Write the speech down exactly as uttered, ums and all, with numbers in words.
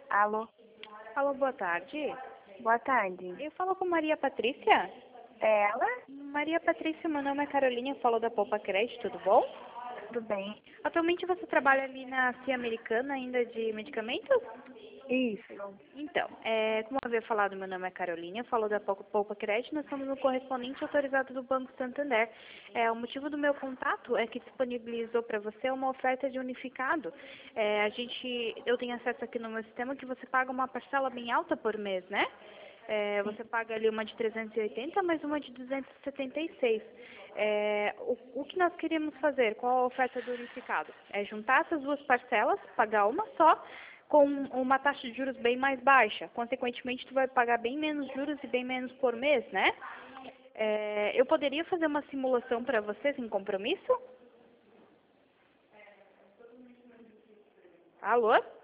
Alô, Alô, boa tarde. boa tarde. Eu falo com Maria Patrícia. É ela? Maria Patrícia, meu nome é Carolina, eu falo da Poupa Crédito, tudo bom? Tudo bem? Atualmente você trabalha ali na C I Americana ainda de medicamentos? Isso. Então, é, como eu havia falado, meu nome é Carolina, eu falo da Poupa Poupa Crédito, nós somos um correspondente autorizado do Banco Santander. É, o motivo do meu contato é que disponibilizou para você uma oferta de unificado. É, a gente, eu tenho acesso aqui no meu sistema que você paga uma parcela bem alta por mês, né? É, você paga ali uma de trezentos e oitenta, mais uma de duzentos e setenta e seis. É, o, o que nós queríamos fazer? Qual a oferta do unificado? É juntar essas duas parcelas, pagar uma só, com uma taxa de juros bem mais baixa. Consequentemente, tu vai pagar bem menos juros e bem menos por mês, né? É, eu poderia fazer uma simulação para você sem compromisso? Alô?